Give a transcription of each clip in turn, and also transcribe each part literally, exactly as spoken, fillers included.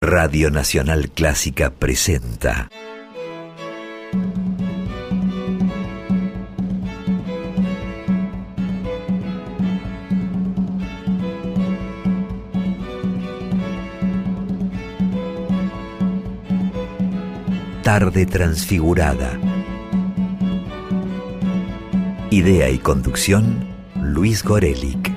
Radio Nacional Clásica presenta Tarde Transfigurada. Idea y conducción, Luis Gorelick.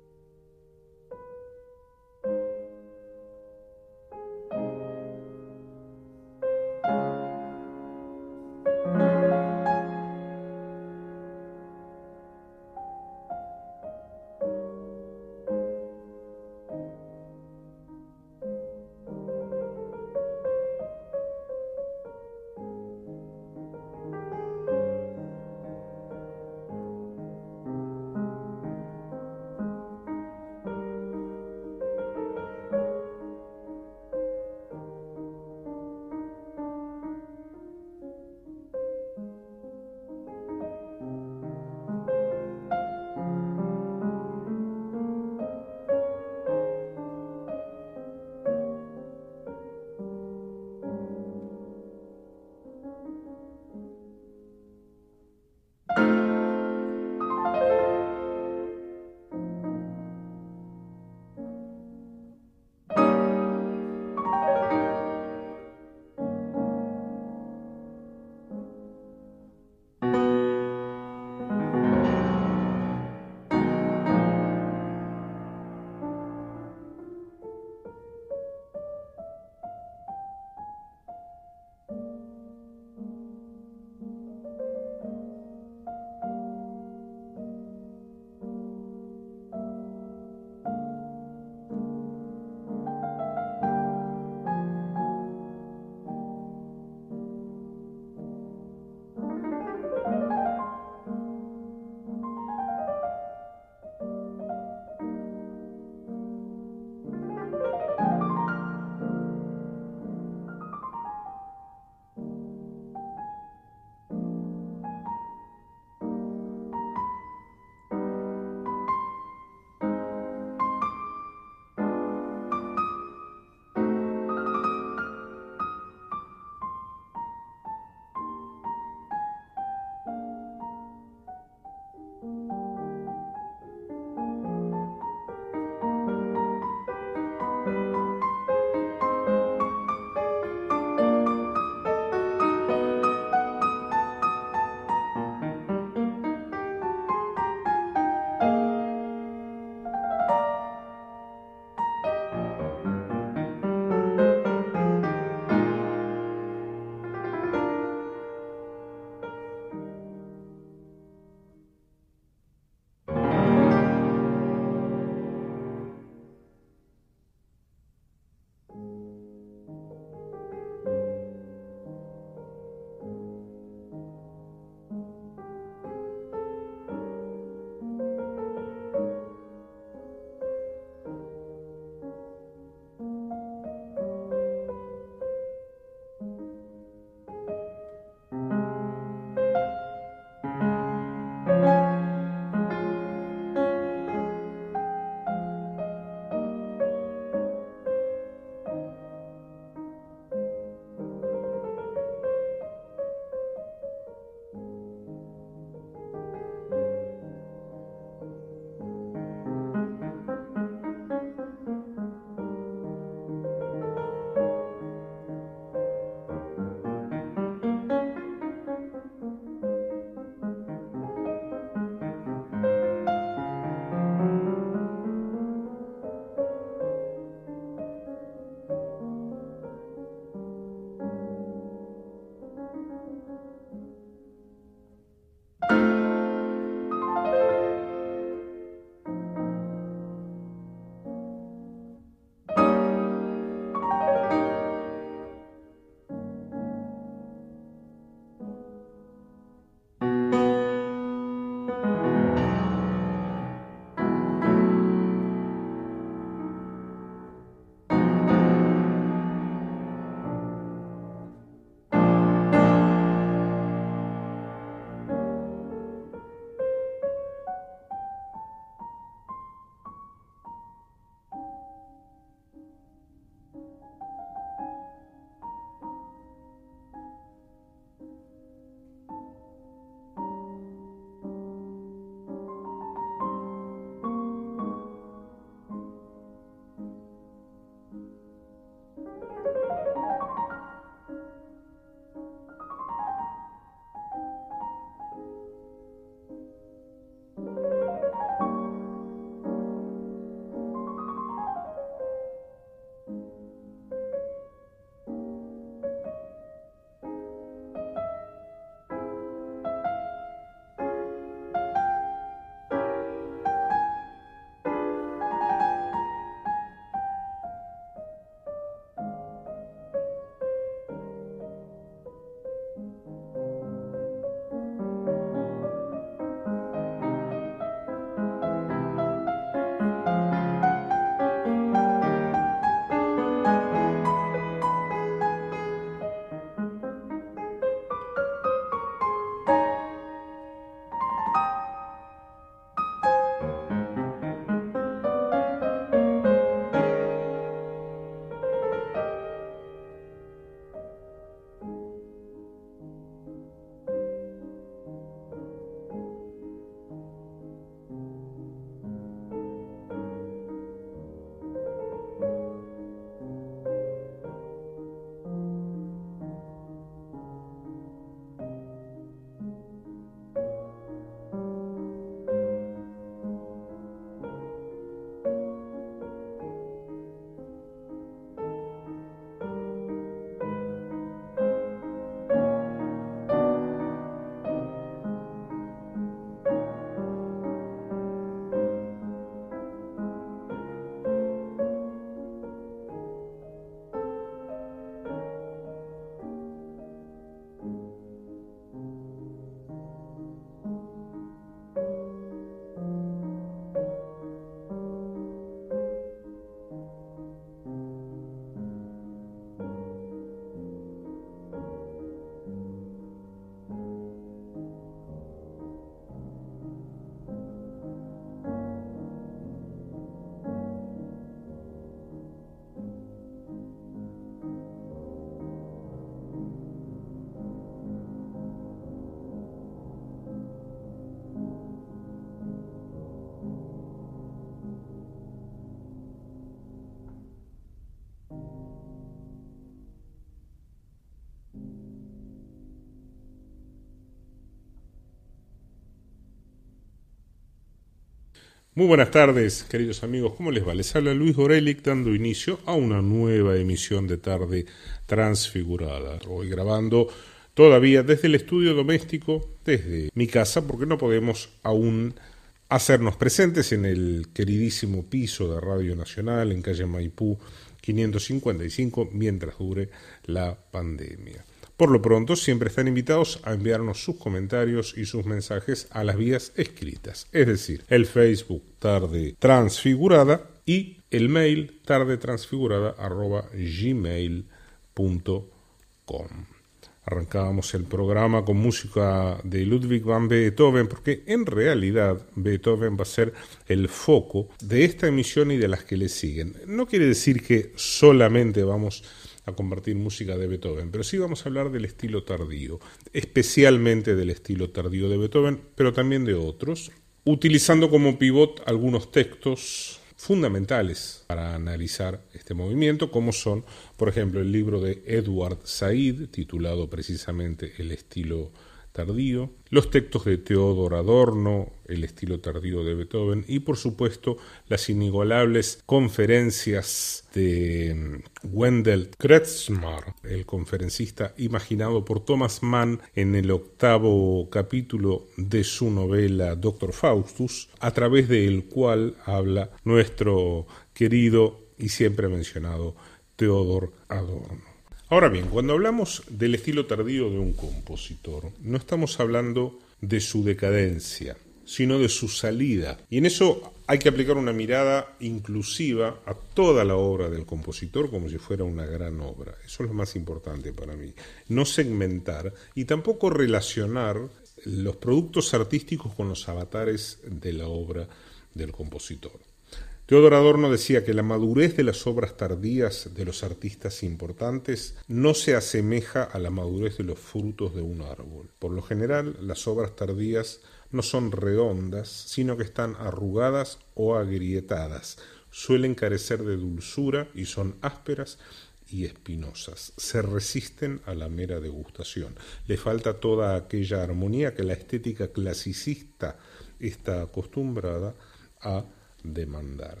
Muy buenas tardes, queridos amigos. ¿Cómo les va? Les habla Luis Gorelick dando inicio a una nueva emisión de Tarde Transfigurada. Hoy grabando todavía desde el estudio doméstico, desde mi casa, porque no podemos aún hacernos presentes en el queridísimo piso de Radio Nacional en calle Maipú quinientos cincuenta y cinco mientras dure la pandemia. Por lo pronto, siempre están invitados a enviarnos sus comentarios y sus mensajes a las vías escritas, es decir, el Facebook Tarde Transfigurada y el mail tardetransfigurada arroba gmail punto com. Arrancábamos el programa con música de Ludwig van Beethoven, porque en realidad Beethoven va a ser el foco de esta emisión y de las que le siguen. No quiere decir que solamente vamos a compartir música de Beethoven, pero sí vamos a hablar del estilo tardío, especialmente del estilo tardío de Beethoven, pero también de otros, utilizando como pivot algunos textos fundamentales para analizar este movimiento, como son, por ejemplo, el libro de Edward Said, titulado precisamente El estilo tardío, los textos de Theodor Adorno, El estilo tardío de Beethoven, y por supuesto las inigualables conferencias de Wendell Kretschmar, el conferencista imaginado por Thomas Mann en el octavo capítulo de su novela Doctor Faustus, a través del cual habla nuestro querido y siempre mencionado Theodor Adorno. Ahora bien, cuando hablamos del estilo tardío de un compositor, no estamos hablando de su decadencia, sino de su salida. Y en eso hay que aplicar una mirada inclusiva a toda la obra del compositor como si fuera una gran obra. Eso es lo más importante para mí. No segmentar y tampoco relacionar los productos artísticos con los avatares de la obra del compositor. Theodor Adorno decía que la madurez de las obras tardías de los artistas importantes no se asemeja a la madurez de los frutos de un árbol. Por lo general, las obras tardías no son redondas, sino que están arrugadas o agrietadas. Suelen carecer de dulzura y son ásperas y espinosas. Se resisten a la mera degustación. Le falta toda aquella armonía que la estética clasicista está acostumbrada a demandar.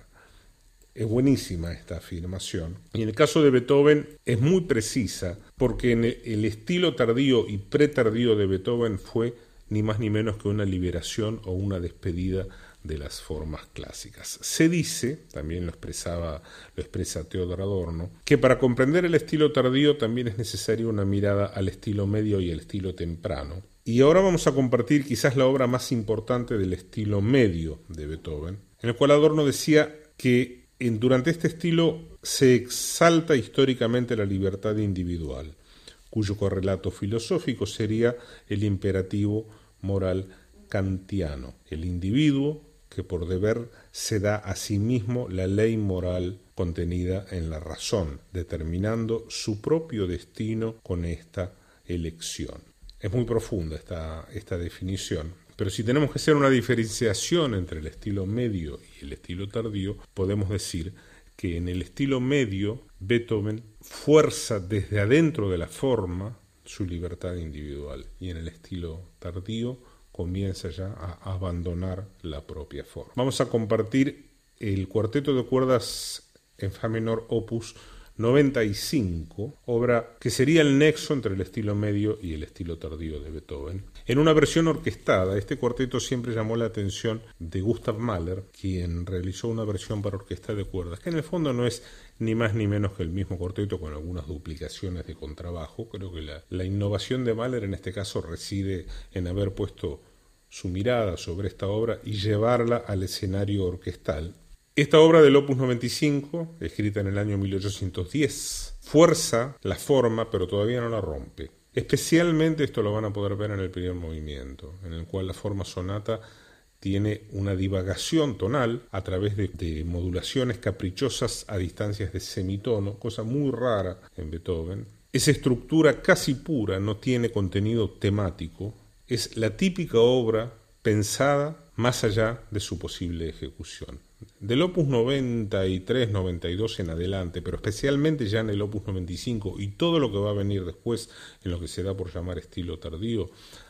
Es buenísima esta afirmación y en el caso de Beethoven es muy precisa, porque en el estilo tardío y pretardío de Beethoven fue ni más ni menos que una liberación o una despedida de las formas clásicas. Se dice, también lo expresaba, lo expresa Theodor Adorno, que para comprender el estilo tardío también es necesaria una mirada al estilo medio y al estilo temprano. Y ahora vamos a compartir quizás la obra más importante del estilo medio de Beethoven, en el cual Adorno decía que en, durante este estilo se exalta históricamente la libertad individual, cuyo correlato filosófico sería el imperativo moral kantiano, el individuo que por deber se da a sí mismo la ley moral contenida en la razón, determinando su propio destino con esta elección. Es muy profunda esta, esta definición, pero si tenemos que hacer una diferenciación entre el estilo medio y el estilo tardío, podemos decir que en el estilo medio Beethoven fuerza desde adentro de la forma su libertad individual, y en el estilo tardío comienza ya a abandonar la propia forma. Vamos a compartir el cuarteto de cuerdas en fa menor opus noventa y cinco, obra que sería el nexo entre el estilo medio y el estilo tardío de Beethoven. En una versión orquestada, este cuarteto siempre llamó la atención de Gustav Mahler, quien realizó una versión para orquesta de cuerdas, que en el fondo no es ni más ni menos que el mismo cuarteto con algunas duplicaciones de contrabajo. Creo que la, la innovación de Mahler en este caso reside en haber puesto su mirada sobre esta obra y llevarla al escenario orquestal. Esta obra del Opus noventa y cinco, escrita en el año mil ochocientos diez, fuerza la forma, pero todavía no la rompe. Especialmente esto lo van a poder ver en el primer movimiento, en el cual la forma sonata tiene una divagación tonal a través de, de modulaciones caprichosas a distancias de semitono, cosa muy rara en Beethoven. Esa estructura casi pura no tiene contenido temático, es la típica obra pensada más allá de su posible ejecución. Del Opus noventa y tres, noventa y dos en adelante, pero especialmente ya en el Opus noventa y cinco y todo lo que va a venir después en lo que se da por llamar estilo tardío,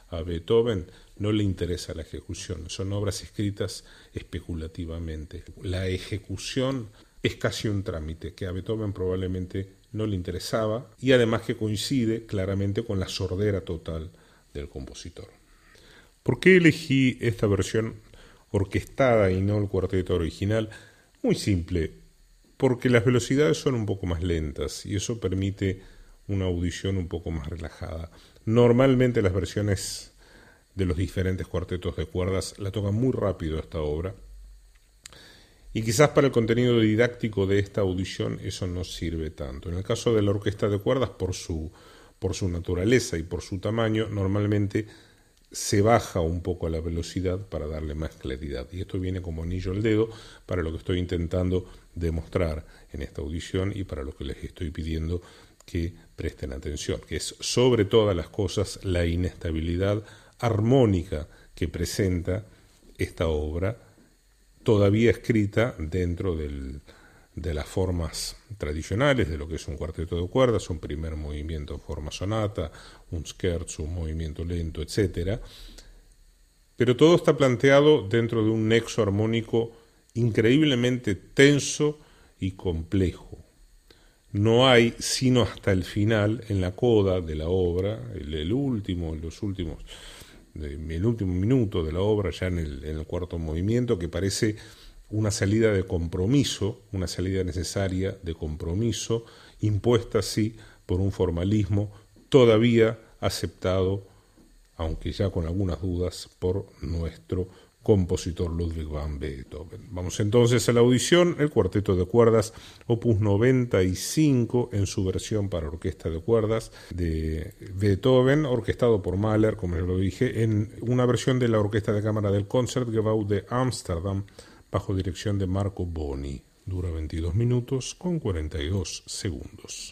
a Beethoven no le interesa la ejecución, son obras escritas especulativamente. La ejecución es casi un trámite que a Beethoven probablemente no le interesaba y además que coincide claramente con la sordera total del compositor. ¿Por qué elegí esta versión orquestada y no el cuarteto original? Muy simple, porque las velocidades son un poco más lentas y eso permite una audición un poco más relajada. Normalmente las versiones de los diferentes cuartetos de cuerdas la tocan muy rápido esta obra y quizás para el contenido didáctico de esta audición eso no sirve tanto. En el caso de la orquesta de cuerdas, por su, por su naturaleza y por su tamaño, normalmente se baja un poco la velocidad para darle más claridad. Y esto viene como anillo al dedo para lo que estoy intentando demostrar en esta audición y para lo que les estoy pidiendo que presten atención, que es sobre todas las cosas la inestabilidad armónica que presenta esta obra, todavía escrita dentro del, de las formas tradicionales de lo que es un cuarteto de cuerdas, un primer movimiento en forma sonata, un scherzo, un movimiento lento, etcétera. Pero todo está planteado dentro de un nexo armónico increíblemente tenso y complejo. No hay, sino hasta el final, en la coda de la obra, el, el último, los últimos, el último minuto de la obra, ya en el, en el cuarto movimiento, que parece una salida de compromiso, una salida necesaria de compromiso, impuesta sí por un formalismo todavía aceptado, aunque ya con algunas dudas, por nuestro compositor Ludwig van Beethoven. Vamos entonces a la audición, el cuarteto de cuerdas, opus noventa y cinco, en su versión para orquesta de cuerdas de Beethoven, orquestado por Mahler, como ya lo dije, en una versión de la orquesta de cámara del Concertgebouw de Ámsterdam, bajo dirección de Marco Boni. Dura veintidós minutos con cuarenta y dos segundos.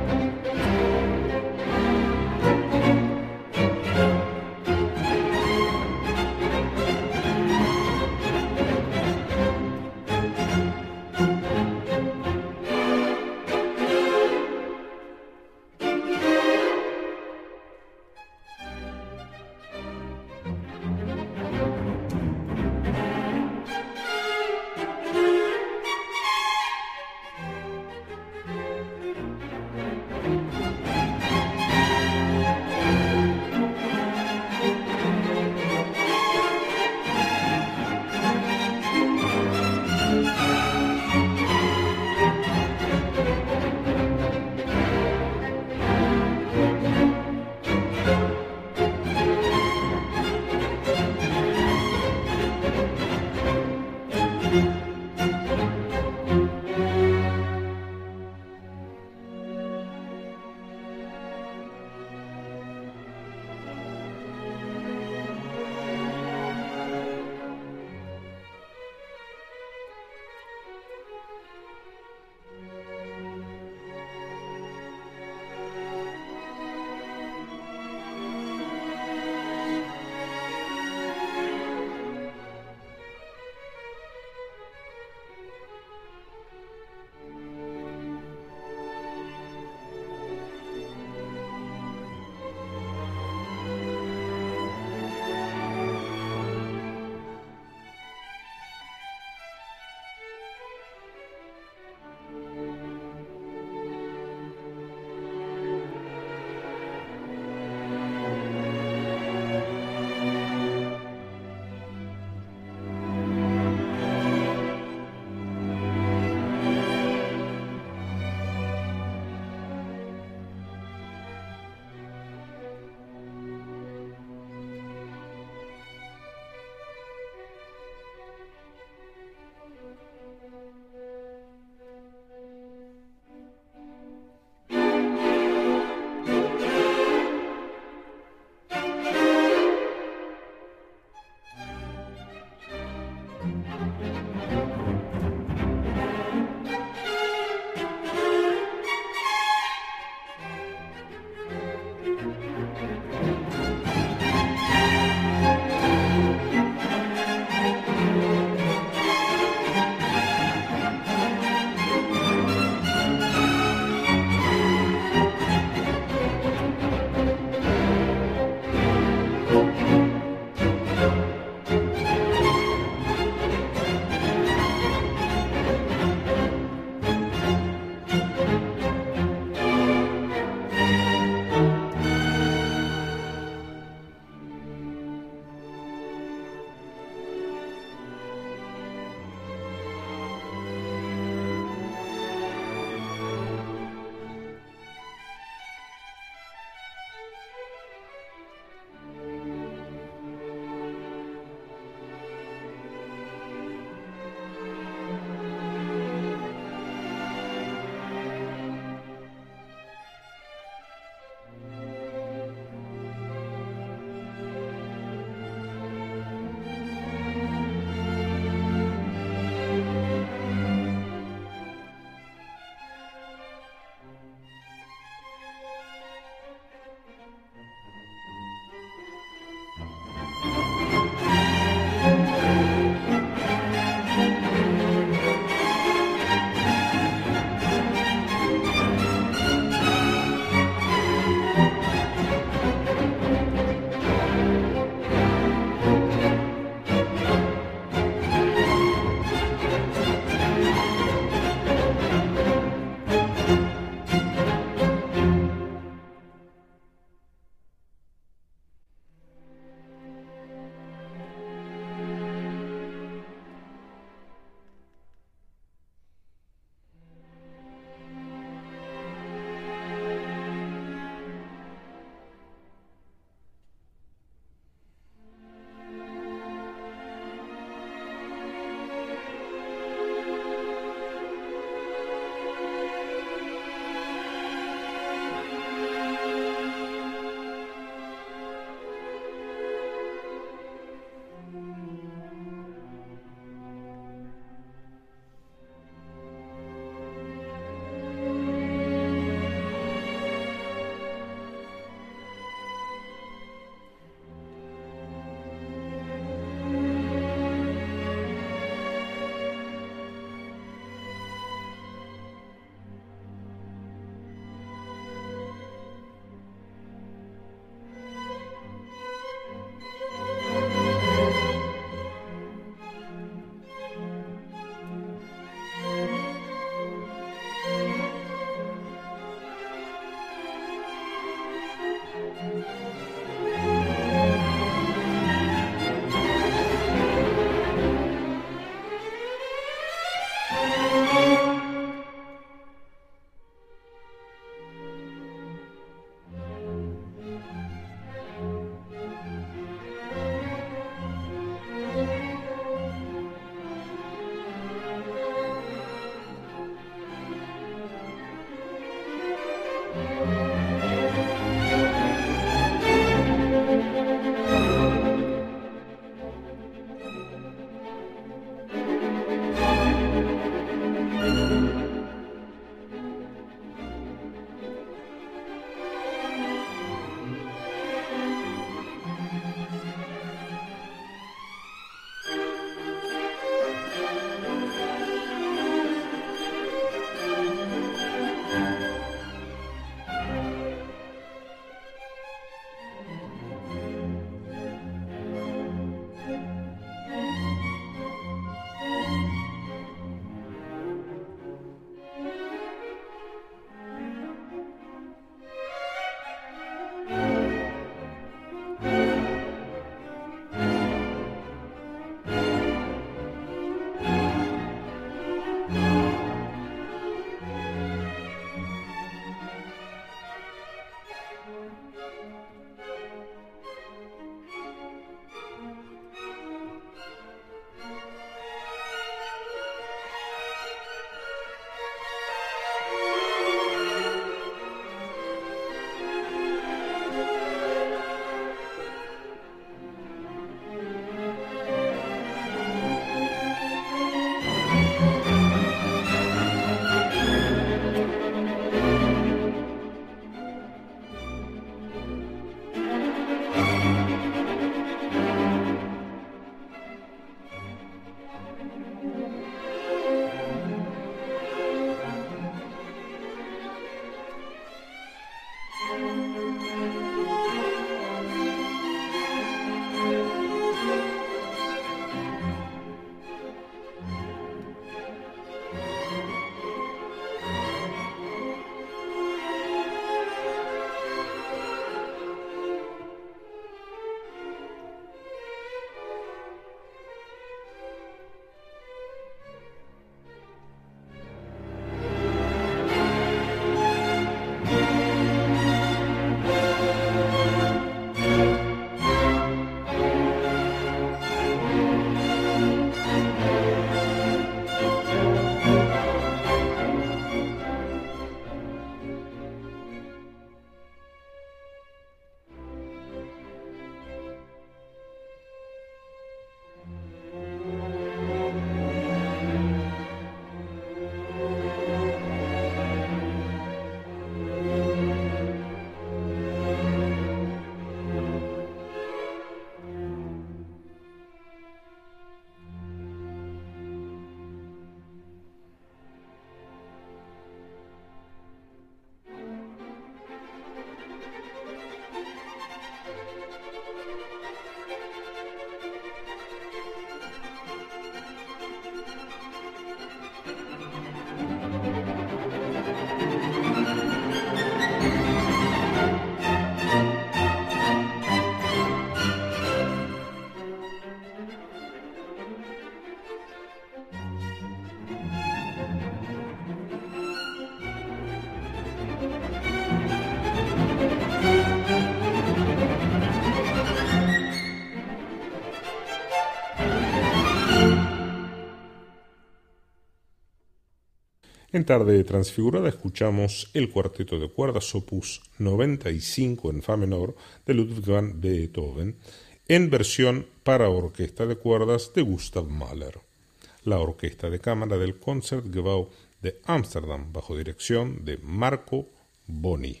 En Tarde Transfigurada escuchamos el cuarteto de cuerdas opus noventa y cinco en fa menor de Ludwig van Beethoven en versión para orquesta de cuerdas de Gustav Mahler. La orquesta de cámara del Concertgebouw de Ámsterdam bajo dirección de Marco Boni.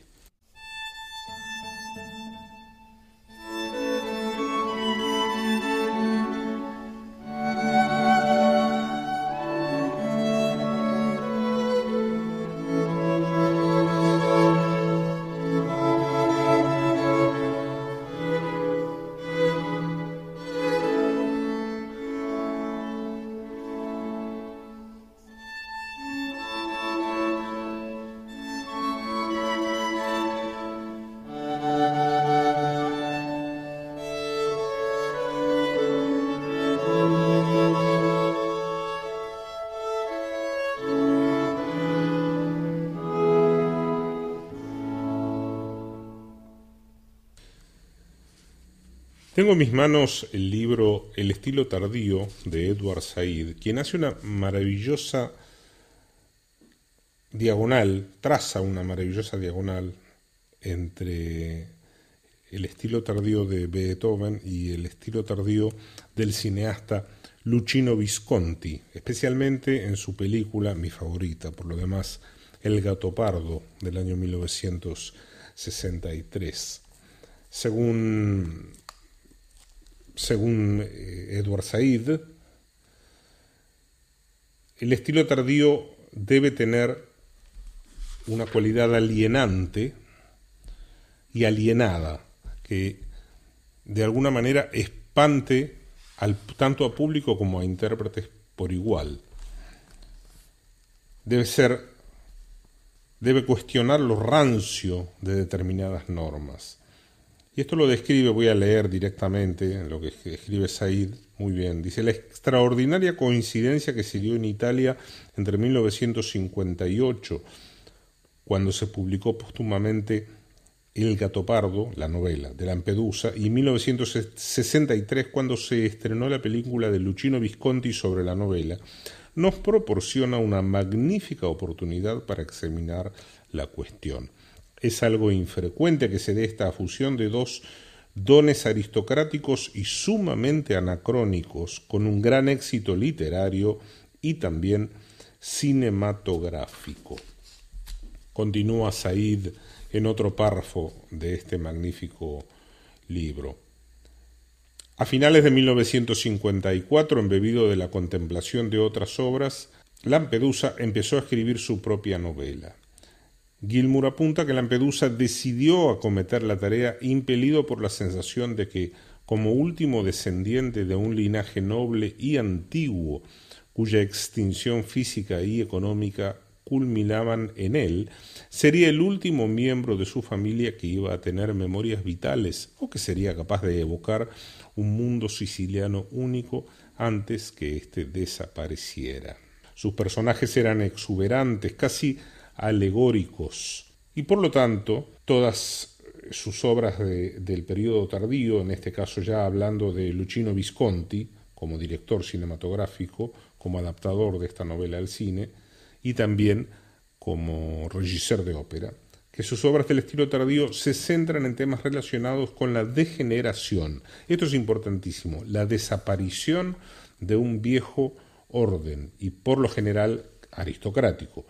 Tengo en mis manos el libro El estilo tardío de Edward Said, quien hace una maravillosa diagonal, traza una maravillosa diagonal entre el estilo tardío de Beethoven y el estilo tardío del cineasta Luchino Visconti, especialmente en su película, mi favorita, por lo demás, El Gattopardo, del año mil novecientos sesenta y tres. Según... Según Edward Said, el estilo tardío debe tener una cualidad alienante y alienada, que de alguna manera espante al, tanto a público como a intérpretes por igual. Debe ser, debe cuestionar lo rancio de determinadas normas. Y esto lo describe, voy a leer directamente en lo que escribe Said, muy bien. Dice: la extraordinaria coincidencia que se dio en Italia entre mil novecientos cincuenta y ocho, cuando se publicó póstumamente El Gattopardo, la novela, de Lampedusa, y mil novecientos sesenta y tres, cuando se estrenó la película de Luchino Visconti sobre la novela, nos proporciona una magnífica oportunidad para examinar la cuestión. Es algo infrecuente que se dé esta fusión de dos dones aristocráticos y sumamente anacrónicos, con un gran éxito literario y también cinematográfico. Continúa Said en otro párrafo de este magnífico libro. A finales de mil novecientos cincuenta y cuatro, embebido de la contemplación de otras obras, Lampedusa empezó a escribir su propia novela. Gilmour apunta que Lampedusa decidió acometer la tarea impelido por la sensación de que, como último descendiente de un linaje noble y antiguo, cuya extinción física y económica culminaban en él, sería el último miembro de su familia que iba a tener memorias vitales o que sería capaz de evocar un mundo siciliano único antes que éste desapareciera. Sus personajes eran exuberantes, casi alegóricos, y por lo tanto todas sus obras de, del periodo tardío, en este caso ya hablando de Luchino Visconti como director cinematográfico, como adaptador de esta novela al cine y también como regisseur de ópera, que sus obras del estilo tardío se centran en temas relacionados con la degeneración. Esto es importantísimo, la desaparición de un viejo orden y por lo general aristocrático,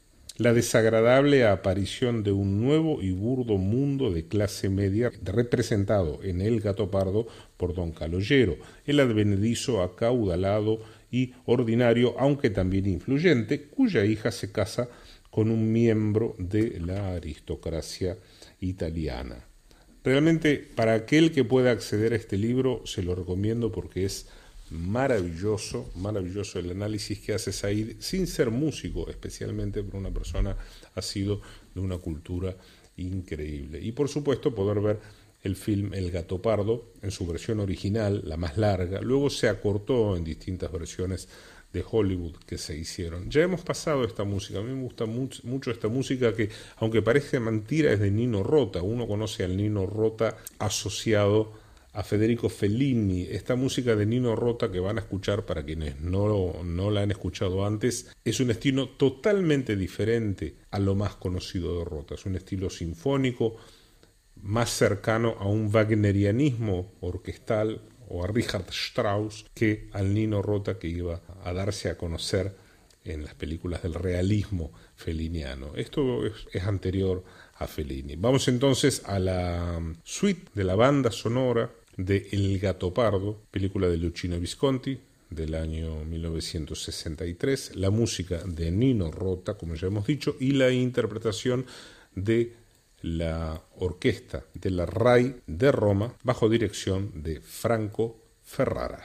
la desagradable aparición de un nuevo y burdo mundo de clase media representado en El Gattopardo por Don Calogero, el advenedizo acaudalado y ordinario, aunque también influyente, cuya hija se casa con un miembro de la aristocracia italiana. Realmente, para aquel que pueda acceder a este libro, se lo recomiendo porque es maravilloso, maravilloso el análisis que hace Said, sin ser músico, especialmente por una persona ha sido de una cultura increíble. Y por supuesto poder ver el film El Gattopardo en su versión original, la más larga, luego se acortó en distintas versiones de Hollywood que se hicieron. Ya hemos pasado esta música, a mí me gusta mucho, mucho esta música que, aunque parece mentira, es de Nino Rota. Uno conoce al Nino Rota asociado a Federico Fellini. Esta música de Nino Rota que van a escuchar, para quienes no, no la han escuchado antes, es un estilo totalmente diferente a lo más conocido de Rota. Es un estilo sinfónico más cercano a un wagnerianismo orquestal o a Richard Strauss que al Nino Rota que iba a darse a conocer en las películas del realismo felliniano. Esto es, es anterior a Fellini. Vamos entonces a la suite de la banda sonora de El Gattopardo, película de Luchino Visconti del año mil novecientos sesenta y tres, la música de Nino Rota, como ya hemos dicho, y la interpretación de la orquesta de la RAI de Roma bajo dirección de Franco Ferrara.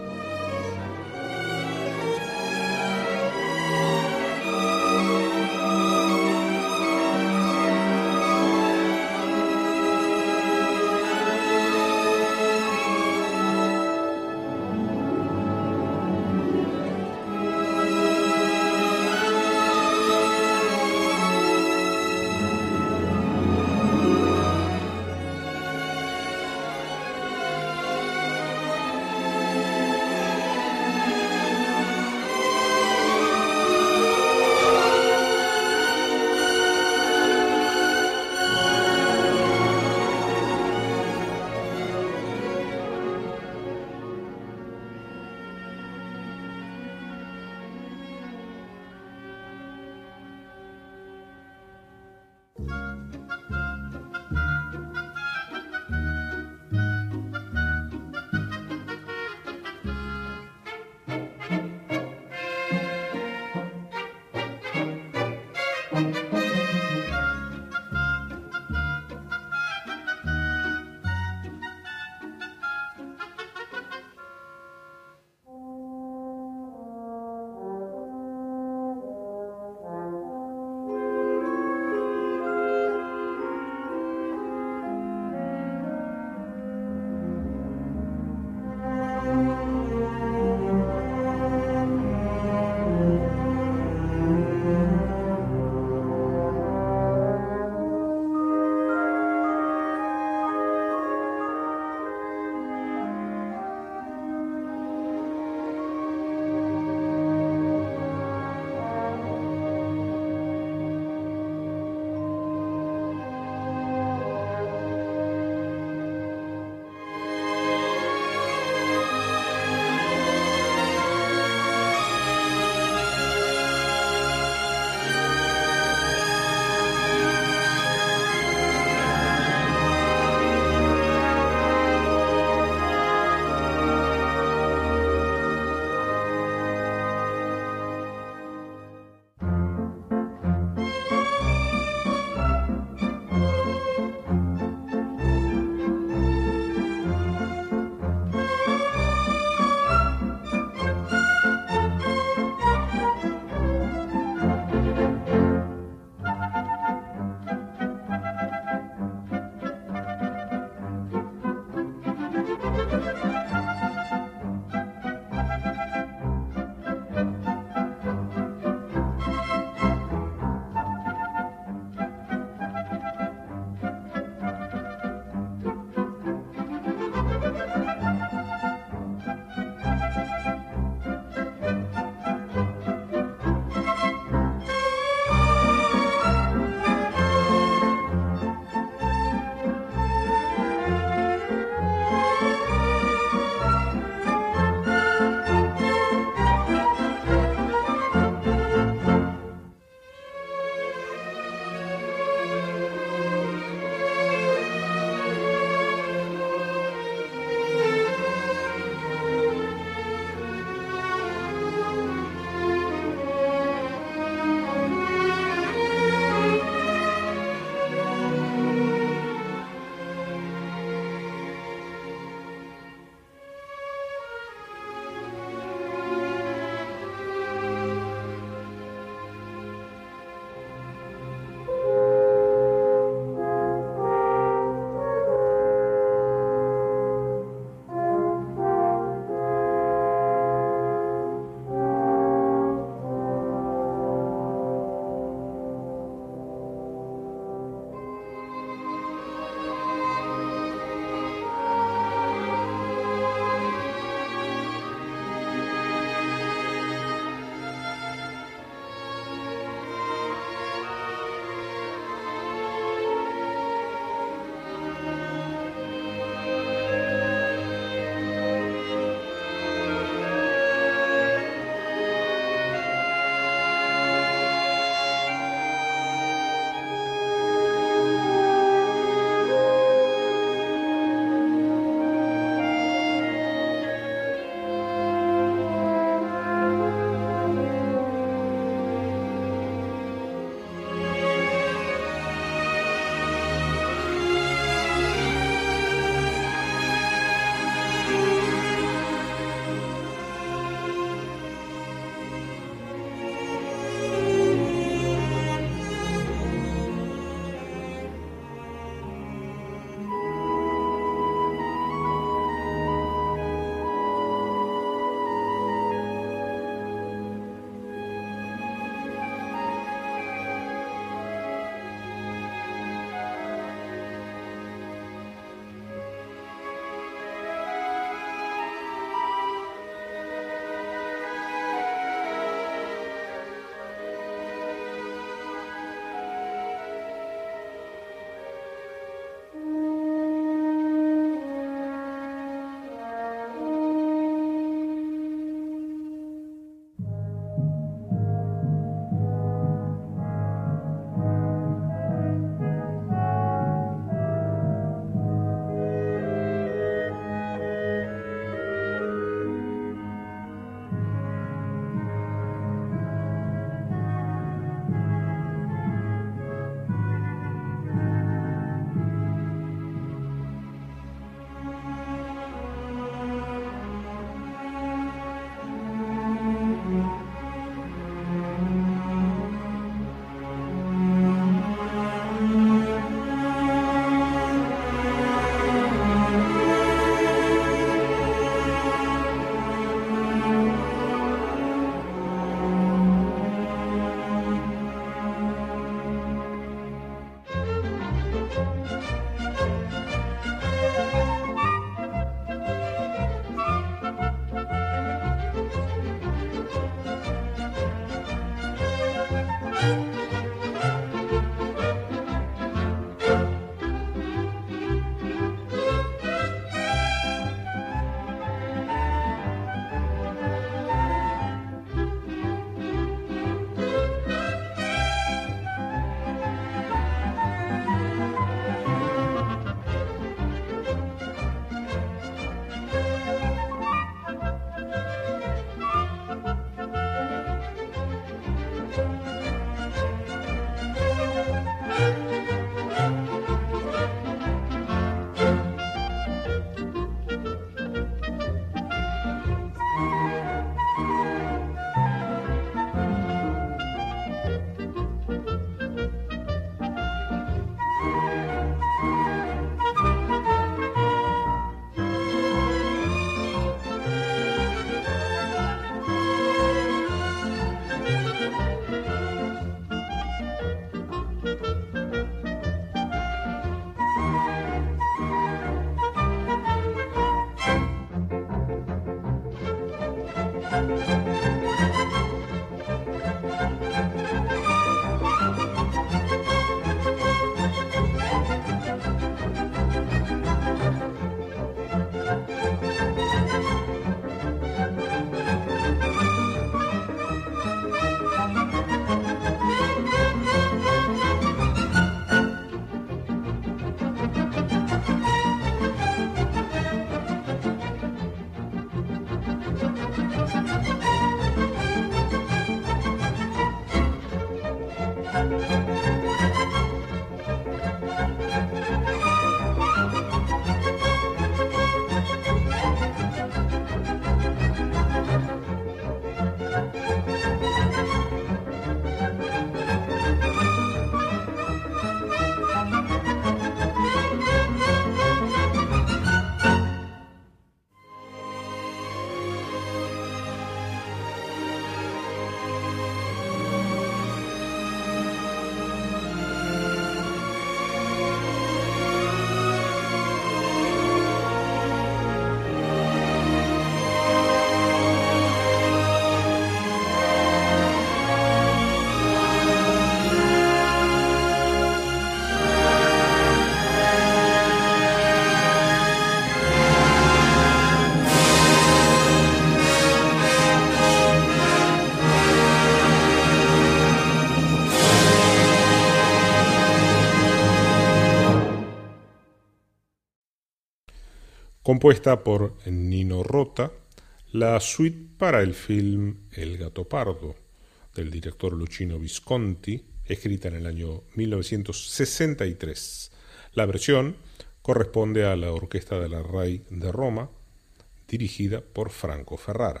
compuesta por Nino Rota, la suite para el film El Gato Pardo, del director Luchino Visconti, escrita en el año mil novecientos sesenta y tres. La versión corresponde a la Orquesta de la RAI de Roma, dirigida por Franco Ferrara.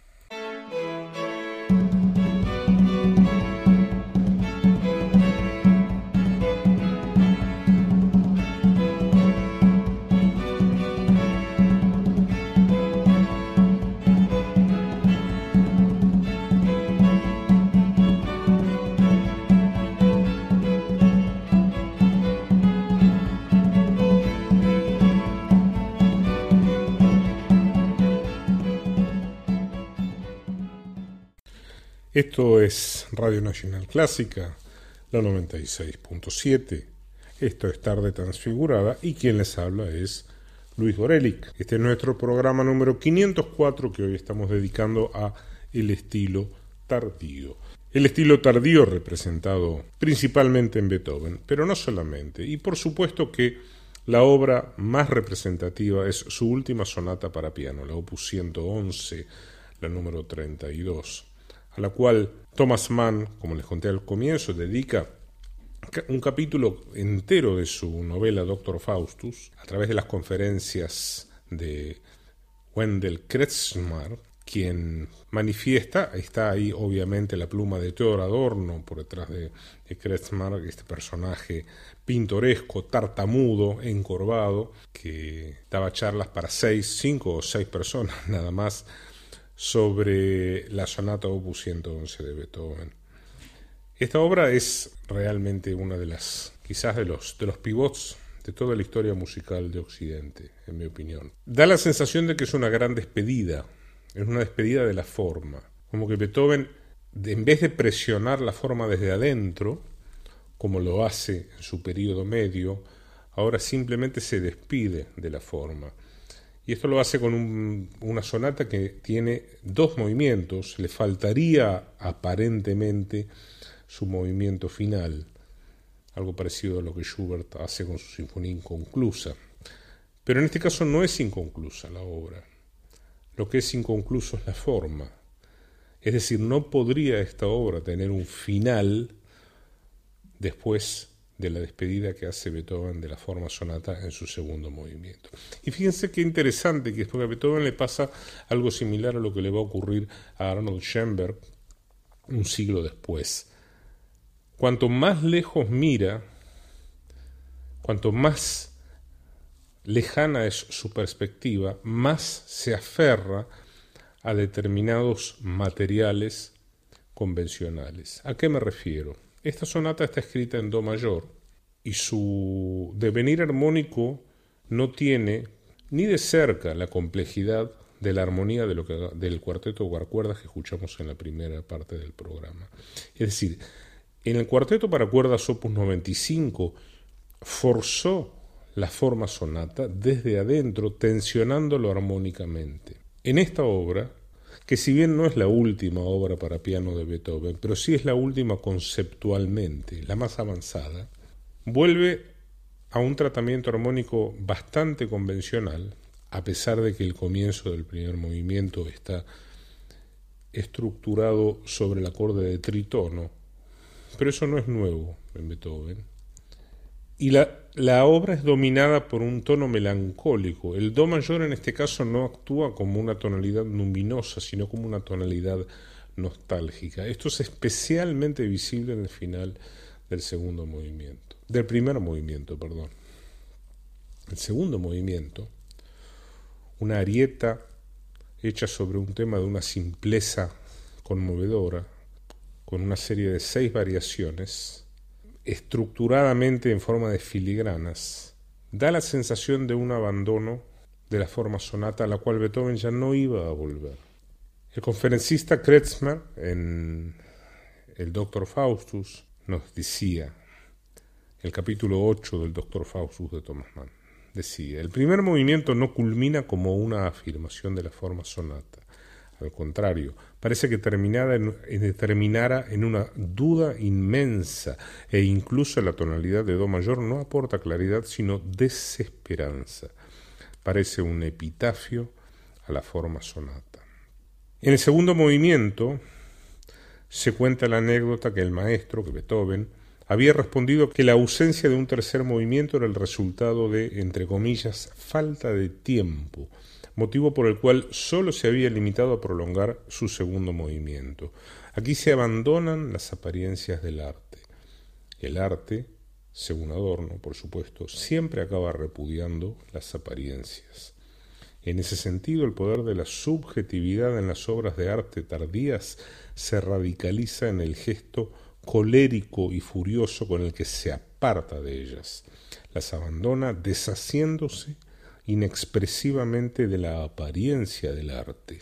Esto es Radio Nacional Clásica, la noventa y seis punto siete. Esto es Tarde Transfigurada y quien les habla es Luis Gorelik. Este es nuestro programa número quinientos cuatro que hoy estamos dedicando a el estilo tardío. El estilo tardío representado principalmente en Beethoven, pero no solamente. Y por supuesto que la obra más representativa es su última sonata para piano, la opus ciento once, la número treinta y dos. A la cual Thomas Mann, como les conté al comienzo, dedica un capítulo entero de su novela Doctor Faustus, a través de las conferencias de Wendell Kretzschmar, quien manifiesta, está ahí obviamente la pluma de Theodor Adorno por detrás de, de Kretzschmar, este personaje pintoresco, tartamudo, encorvado, que daba charlas para seis, cinco o seis personas nada más, sobre la sonata opus ciento once de Beethoven. Esta obra es realmente una de las, quizás de los, de los pivots de toda la historia musical de Occidente, en mi opinión. Da la sensación de que es una gran despedida, es una despedida de la forma, como que Beethoven, en vez de presionar la forma desde adentro, como lo hace en su periodo medio, ahora simplemente se despide de la forma. Y esto lo hace con un, una sonata que tiene dos movimientos. Le faltaría aparentemente su movimiento final, algo parecido a lo que Schubert hace con su sinfonía inconclusa. Pero en este caso no es inconclusa la obra. Lo que es inconcluso es la forma. Es decir, no podría esta obra tener un final después de la despedida que hace Beethoven de la forma sonata en su segundo movimiento. Y fíjense qué interesante que a Beethoven le pasa algo similar a lo que le va a ocurrir a Arnold Schoenberg un siglo después. Cuanto más lejos mira, cuanto más lejana es su perspectiva, más se aferra a determinados materiales convencionales. ¿A qué me refiero? Esta sonata está escrita en do mayor y su devenir armónico no tiene ni de cerca la complejidad de la armonía de lo que, del cuarteto para cuerdas que escuchamos en la primera parte del programa. Es decir, en el cuarteto para cuerdas opus noventa y cinco forzó la forma sonata desde adentro, tensionándolo armónicamente. En esta obra, que si bien no es la última obra para piano de Beethoven, pero sí es la última conceptualmente, la más avanzada, vuelve a un tratamiento armónico bastante convencional, a pesar de que el comienzo del primer movimiento está estructurado sobre el acorde de tritono, pero eso no es nuevo en Beethoven. Y la, la obra es dominada por un tono melancólico. El do mayor en este caso no actúa como una tonalidad luminosa, sino como una tonalidad nostálgica. Esto es especialmente visible en el final del segundo movimiento, del primer movimiento, perdón. El segundo movimiento, una arieta hecha sobre un tema de una simpleza conmovedora, con una serie de seis variaciones, estructuradamente en forma de filigranas, da la sensación de un abandono de la forma sonata a la cual Beethoven ya no iba a volver. El conferencista Kretzschmar, en el Doctor Faustus, nos decía, el capítulo ocho del Doctor Faustus de Thomas Mann, decía, el primer movimiento no culmina como una afirmación de la forma sonata. Al contrario, parece que terminara en, terminara en una duda inmensa e incluso la tonalidad de do mayor no aporta claridad sino desesperanza. Parece un epitafio a la forma sonata. En el segundo movimiento se cuenta la anécdota que el maestro, que Beethoven, había respondido que la ausencia de un tercer movimiento era el resultado de, entre comillas, falta de tiempo, motivo por el cual solo se había limitado a prolongar su segundo movimiento. Aquí se abandonan las apariencias del arte. El arte, según Adorno, por supuesto, siempre acaba repudiando las apariencias. En ese sentido, el poder de la subjetividad en las obras de arte tardías se radicaliza en el gesto colérico y furioso con el que se aparta de ellas. Las abandona deshaciéndose inexpresivamente de la apariencia del arte.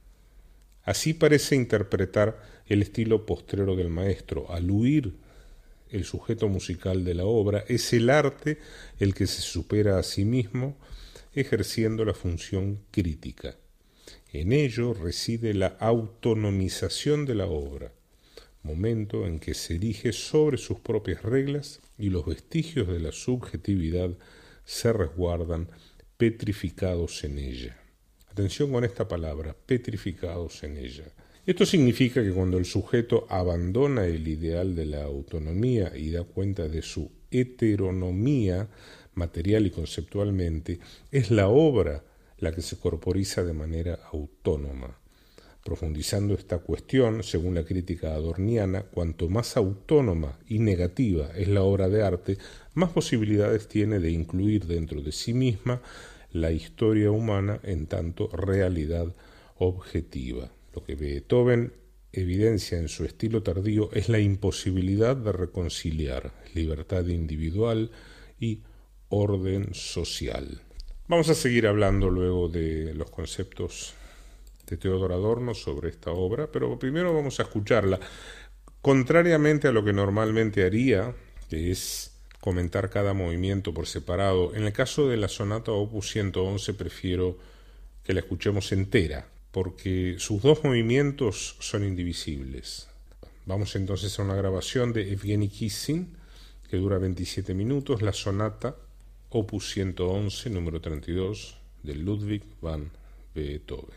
Así parece interpretar el estilo postrero del maestro. Al huir el sujeto musical de la obra, es el arte el que se supera a sí mismo, ejerciendo la función crítica. En ello reside la autonomización de la obra, momento en que se erige sobre sus propias reglas y los vestigios de la subjetividad se resguardan petrificados en ella. Atención con esta palabra, petrificados en ella. Esto significa que cuando el sujeto abandona el ideal de la autonomía y da cuenta de su heteronomía material y conceptualmente, es la obra la que se corporiza de manera autónoma. Profundizando esta cuestión, según la crítica adorniana, cuanto más autónoma y negativa es la obra de arte, más posibilidades tiene de incluir dentro de sí misma la historia humana en tanto realidad objetiva. Lo que Beethoven evidencia en su estilo tardío es la imposibilidad de reconciliar libertad individual y orden social. Vamos a seguir hablando luego de los conceptos de Theodor Adorno sobre esta obra, pero primero vamos a escucharla. Contrariamente a lo que normalmente haría, que es comentar cada movimiento por separado, en el caso de la sonata opus ciento once prefiero que la escuchemos entera, porque sus dos movimientos son indivisibles. Vamos entonces a una grabación de Evgeny Kissin, que dura veintisiete minutos, la sonata opus ciento once, número treinta y dos, de Ludwig van Beethoven.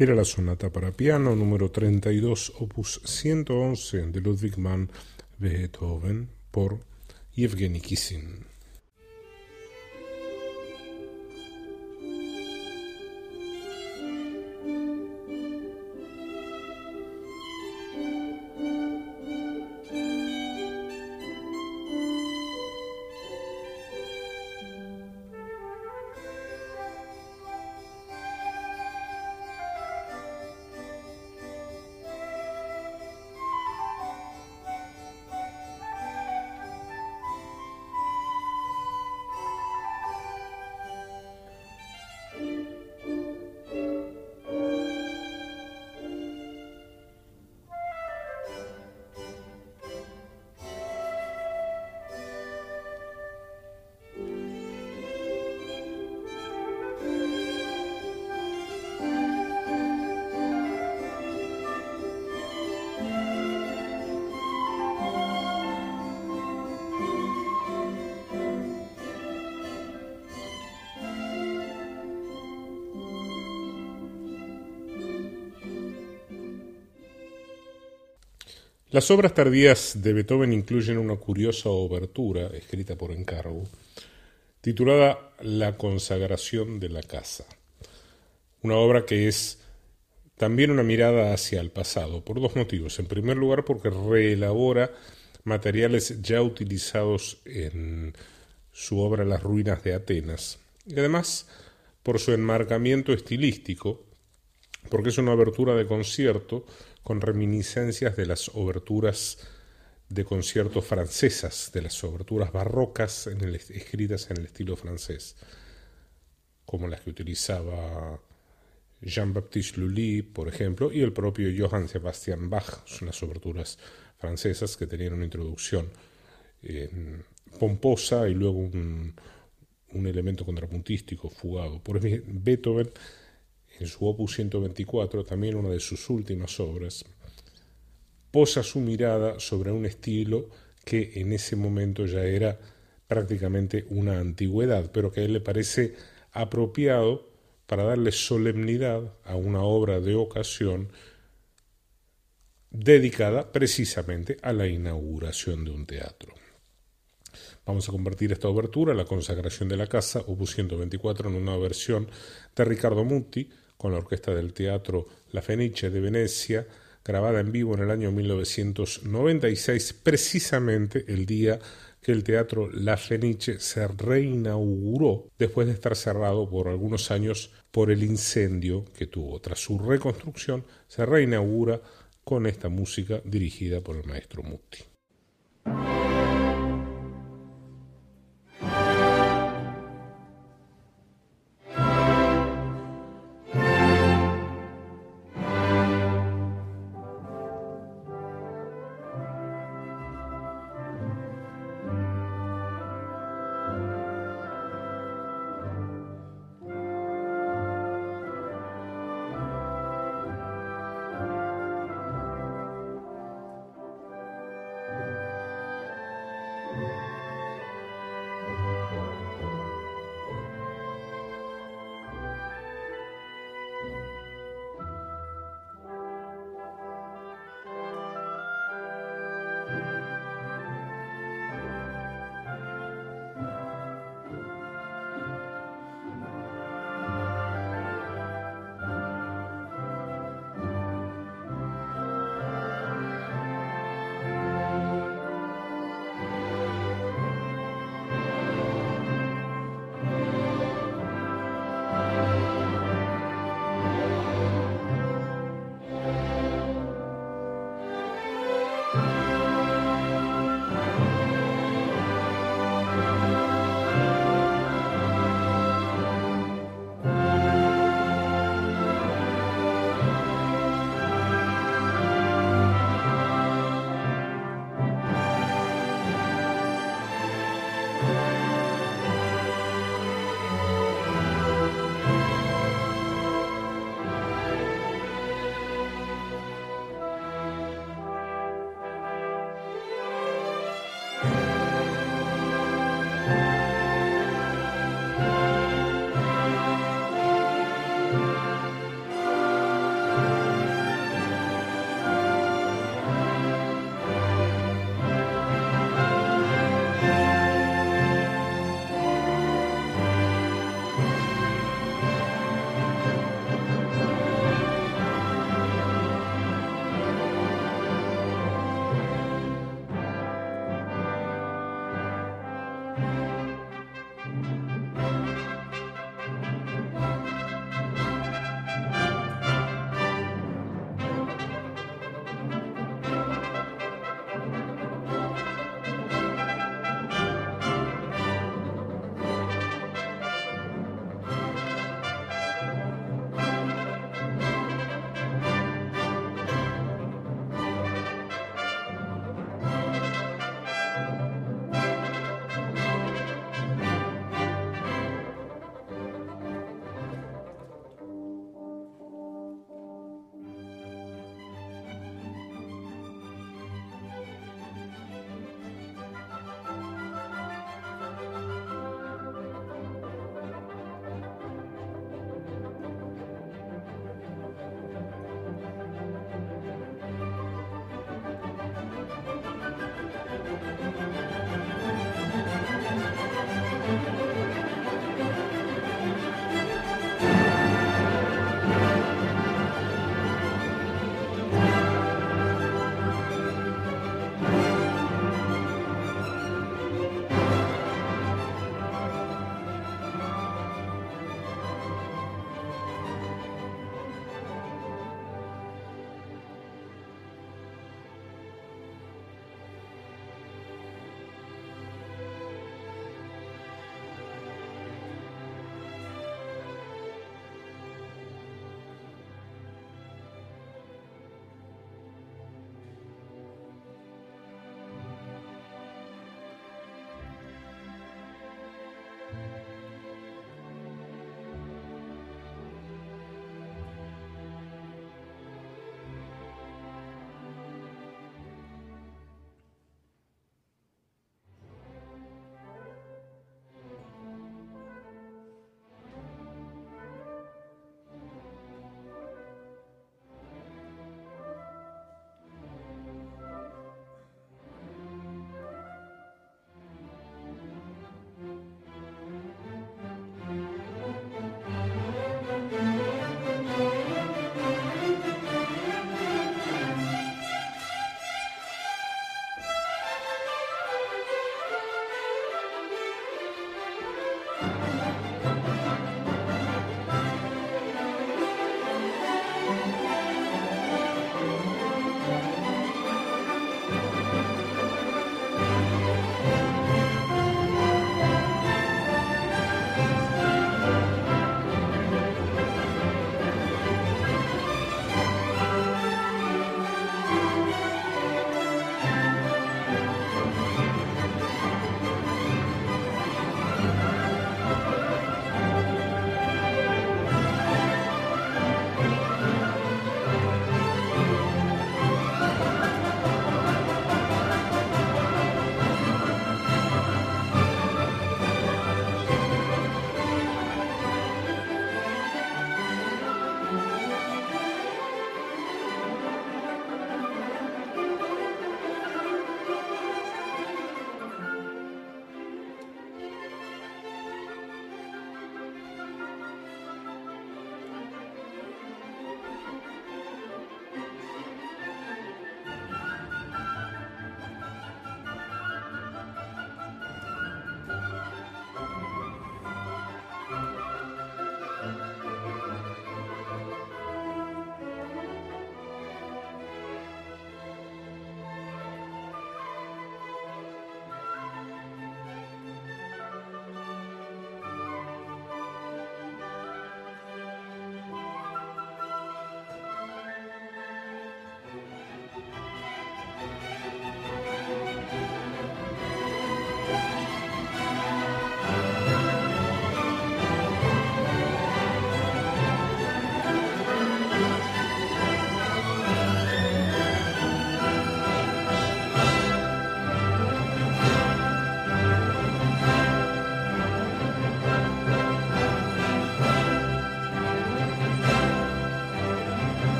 Era la sonata para piano número treinta y dos, opus ciento once de Ludwig van Beethoven por Yevgeny Kissin. Las obras tardías de Beethoven incluyen una curiosa obertura, escrita por encargo, titulada La consagración de la casa. Una obra que es también una mirada hacia el pasado, por dos motivos. En primer lugar, porque reelabora materiales ya utilizados en su obra Las ruinas de Atenas. Y además, por su enmarcamiento estilístico, porque es una abertura de concierto con reminiscencias de las oberturas de concierto francesas, de las oberturas barrocas en el, escritas en el estilo francés, como las que utilizaba Jean-Baptiste Lully, por ejemplo, y el propio Johann Sebastian Bach. Son las oberturas francesas que tenían una introducción eh, pomposa y luego un, un elemento contrapuntístico fugado. Por Beethoven, en su opus ciento veinticuatro, también una de sus últimas obras, posa su mirada sobre un estilo que en ese momento ya era prácticamente una antigüedad, pero que a él le parece apropiado para darle solemnidad a una obra de ocasión dedicada precisamente a la inauguración de un teatro. Vamos a convertir esta obertura, La consagración de la casa, opus ciento veinticuatro, en una versión de Riccardo Muti, con la orquesta del Teatro La Fenice de Venecia, grabada en vivo en el año mil novecientos noventa y seis, precisamente el día que el Teatro La Fenice se reinauguró después de estar cerrado por algunos años por el incendio que tuvo. Tras su reconstrucción, se reinaugura con esta música dirigida por el maestro Muti.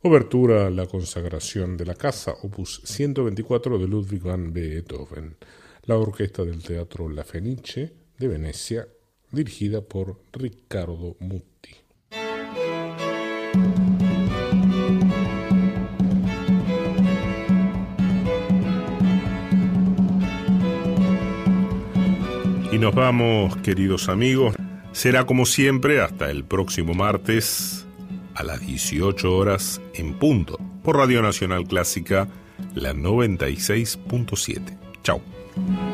Obertura a la consagración de la casa, opus ciento veinticuatro de Ludwig van Beethoven, la orquesta del Teatro La Fenice de Venecia, dirigida por Riccardo Muti. Y nos vamos, queridos amigos. Será como siempre hasta el próximo martes a las dieciocho horas en punto por Radio Nacional Clásica, la noventa y seis punto siete. Chau.